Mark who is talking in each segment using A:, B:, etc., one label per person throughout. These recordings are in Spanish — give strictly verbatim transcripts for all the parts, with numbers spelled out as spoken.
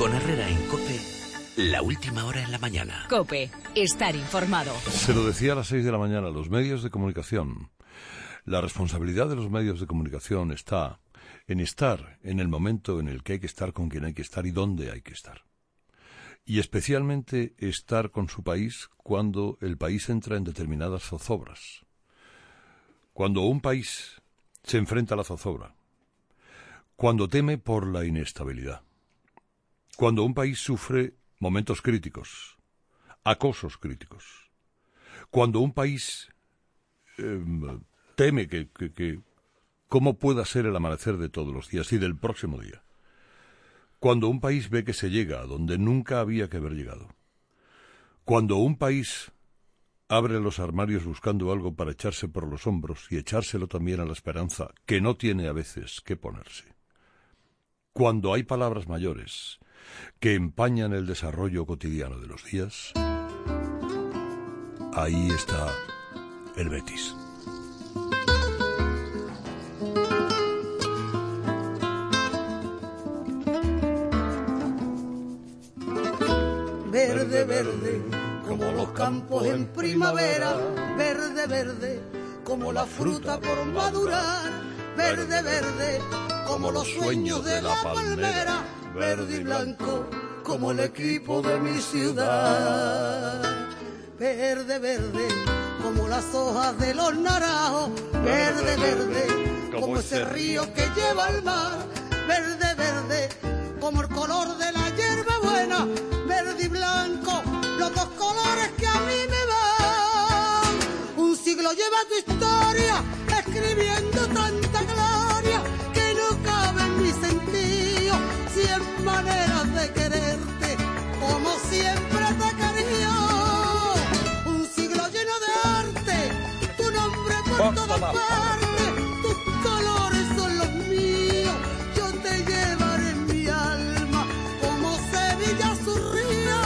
A: Con Herrera en COPE, la última hora en la mañana.
B: COPE, estar informado.
C: Se lo decía a las seis de la mañana, los medios de comunicación. La responsabilidad de los medios de comunicación está en estar en el momento en el que hay que estar, con quien hay que estar y dónde hay que estar. Y especialmente estar con su país cuando el país entra en determinadas zozobras. Cuando un país se enfrenta a la zozobra. Cuando teme por la inestabilidad. Cuando un país sufre momentos críticos, acosos críticos. Cuando un país eh, teme que, que, que cómo pueda ser el amanecer de todos los días y del próximo día. Cuando un país ve que se llega a donde nunca había que haber llegado. Cuando un país abre los armarios buscando algo para echarse por los hombros y echárselo también a la esperanza que no tiene a veces que ponerse. Cuando hay palabras mayores que empañan el desarrollo cotidiano de los días, ahí está el Betis.
D: Verde, verde, como los campos en primavera, verde, verde, como la fruta por madurar, verde, verde, como los sueños de la palmera, verde y blanco, como el equipo de mi ciudad. Verde, verde, como las hojas de los naranjos, verde, verde, como ese río que lleva al mar, verde, verde, como el color de la hierba buena, verde y blanco, los dos colores que a mí me van. Un siglo lleva tu historia, escribiendo tanta gloria, que no cabe en mi sentido, cien maneras de quererte, como siempre te quería. Un siglo lleno de arte, tu nombre por todas partes, tus colores son los míos, yo te llevaré en mi alma, como Sevilla su río.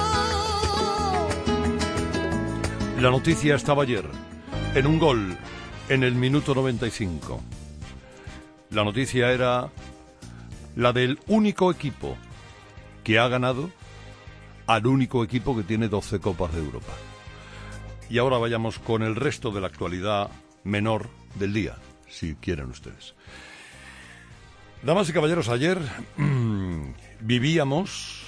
C: La noticia estaba ayer, en un gol, en el minuto noventa y cinco. La noticia era la del único equipo que ha ganado al único equipo que tiene doce Copas de Europa. Y ahora vayamos con el resto de la actualidad menor del día, si quieren ustedes. Damas y caballeros, ayer vivíamos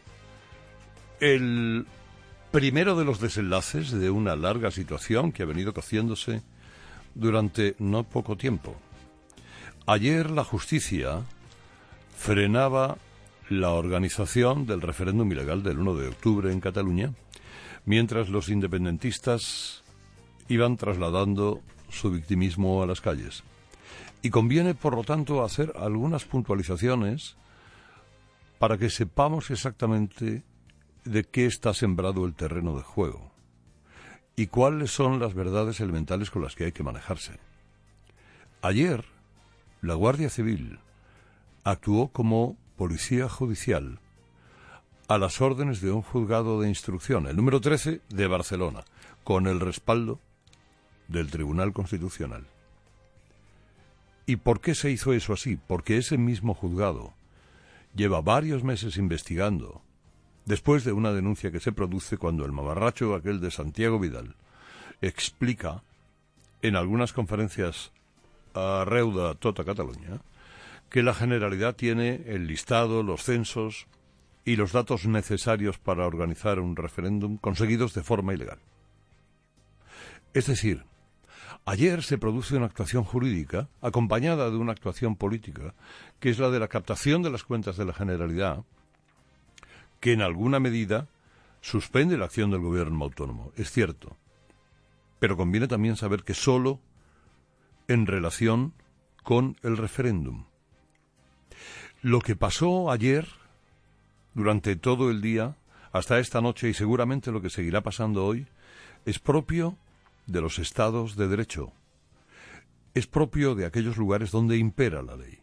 C: el primero de los desenlaces de una larga situación que ha venido cociéndose durante no poco tiempo. Ayer la justicia frenaba la organización del referéndum ilegal del uno de octubre en Cataluña, mientras los independentistas iban trasladando su victimismo a las calles. Y conviene, por lo tanto, hacer algunas puntualizaciones para que sepamos exactamente de qué está sembrado el terreno de juego y cuáles son las verdades elementales con las que hay que manejarse. Ayer, la Guardia Civil actuó como policía judicial a las órdenes de un juzgado de instrucción, el número trece de Barcelona, con el respaldo del Tribunal Constitucional. ¿Y por qué se hizo eso así? Porque ese mismo juzgado lleva varios meses investigando, después de una denuncia que se produce cuando el mamarracho aquel de Santiago Vidal explica en algunas conferencias a Reuda tota Cataluña que la Generalidad tiene el listado, los censos y los datos necesarios para organizar un referéndum conseguidos de forma ilegal. Es decir, ayer se produce una actuación jurídica acompañada de una actuación política, que es la de la captación de las cuentas de la Generalidad, que en alguna medida suspende la acción del gobierno autónomo, es cierto. Pero conviene también saber que solo en relación con el referéndum. Lo que pasó ayer, durante todo el día, hasta esta noche y seguramente lo que seguirá pasando hoy, es propio de los estados de derecho. Es propio de aquellos lugares donde impera la ley.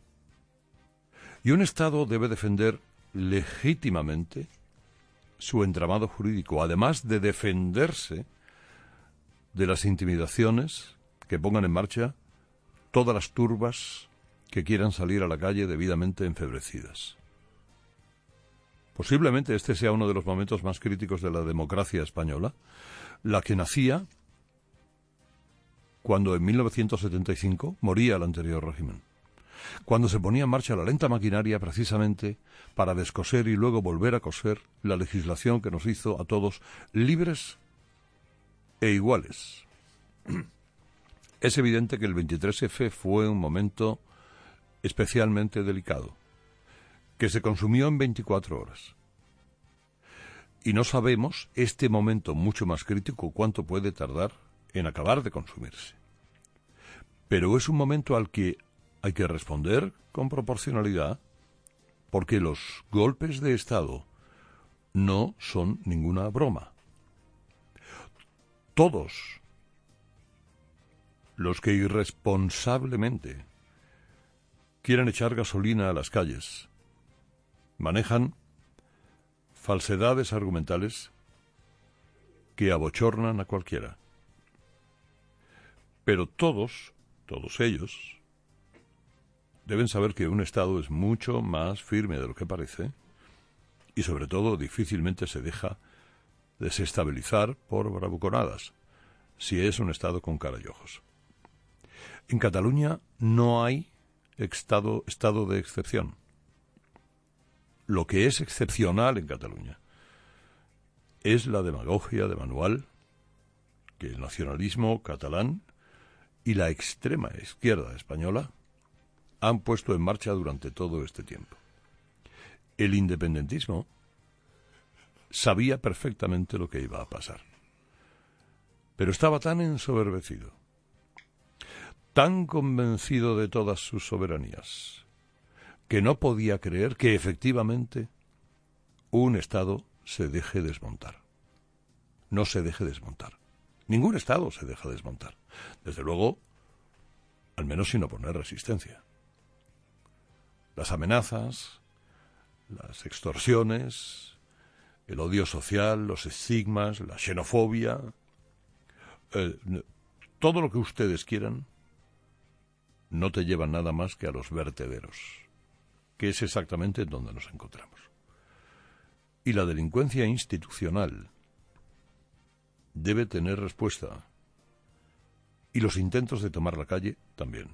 C: Y un estado debe defender legítimamente su entramado jurídico, además de defenderse de las intimidaciones que pongan en marcha todas las turbas que quieran salir a la calle debidamente enfebrecidas. Posiblemente este sea uno de los momentos más críticos de la democracia española, la que nacía cuando en mil novecientos setenta y cinco moría el anterior régimen, cuando se ponía en marcha la lenta maquinaria precisamente para descoser y luego volver a coser la legislación que nos hizo a todos libres e iguales. Es evidente que el veintitrés efe fue un momento especialmente delicado, que se consumió en veinticuatro horas. Y no sabemos este momento mucho más crítico cuánto puede tardar en acabar de consumirse. Pero es un momento al que hay que responder con proporcionalidad, porque los golpes de Estado no son ninguna broma. Todos los que irresponsablemente quieren echar gasolina a las calles manejan falsedades argumentales que abochornan a cualquiera. Pero todos, todos ellos, deben saber que un Estado es mucho más firme de lo que parece y, sobre todo, difícilmente se deja desestabilizar por bravuconadas, si es un Estado con cara y ojos. En Cataluña no hay estado, estado de excepción. Lo que es excepcional en Cataluña es la demagogia de manual que el nacionalismo catalán y la extrema izquierda española han puesto en marcha durante todo este tiempo. El independentismo sabía perfectamente lo que iba a pasar, pero estaba tan ensoberbecido, tan convencido de todas sus soberanías, que no podía creer que efectivamente un Estado se deje desmontar. No se deje desmontar. Ningún Estado se deja desmontar. Desde luego, al menos sin oponer resistencia. Las amenazas, las extorsiones, el odio social, los estigmas, la xenofobia, eh, todo lo que ustedes quieran, no te llevan nada más que a los vertederos, que es exactamente en donde nos encontramos. Y la delincuencia institucional debe tener respuesta, y los intentos de tomar la calle también.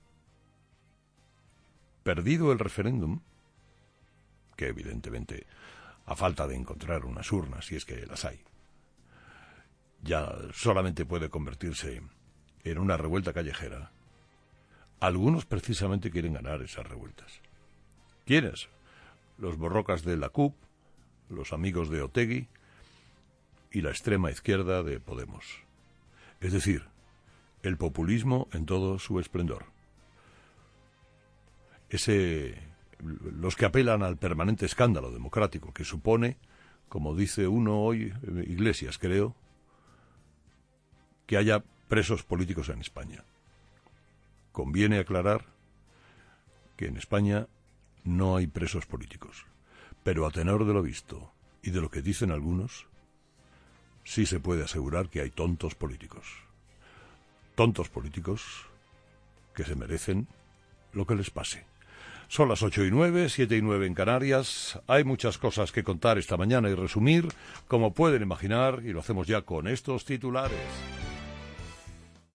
C: Perdido el referéndum, que evidentemente, a falta de encontrar unas urnas, si es que las hay, ya solamente puede convertirse en una revuelta callejera, algunos precisamente quieren ganar esas revueltas. ¿Quiénes? Los borrocas de la C U P, los amigos de Otegi y la extrema izquierda de Podemos. Es decir, el populismo en todo su esplendor. Ese, los que apelan al permanente escándalo democrático que supone, como dice uno hoy, Iglesias creo, que haya presos políticos en España. Conviene aclarar que en España no hay presos políticos, pero a tenor de lo visto y de lo que dicen algunos, sí se puede asegurar que hay tontos políticos. Tontos políticos que se merecen lo que les pase. Son las ocho y nueve, siete y nueve en Canarias. Hay muchas cosas que contar esta mañana y resumir, como pueden imaginar, y lo hacemos ya con estos titulares.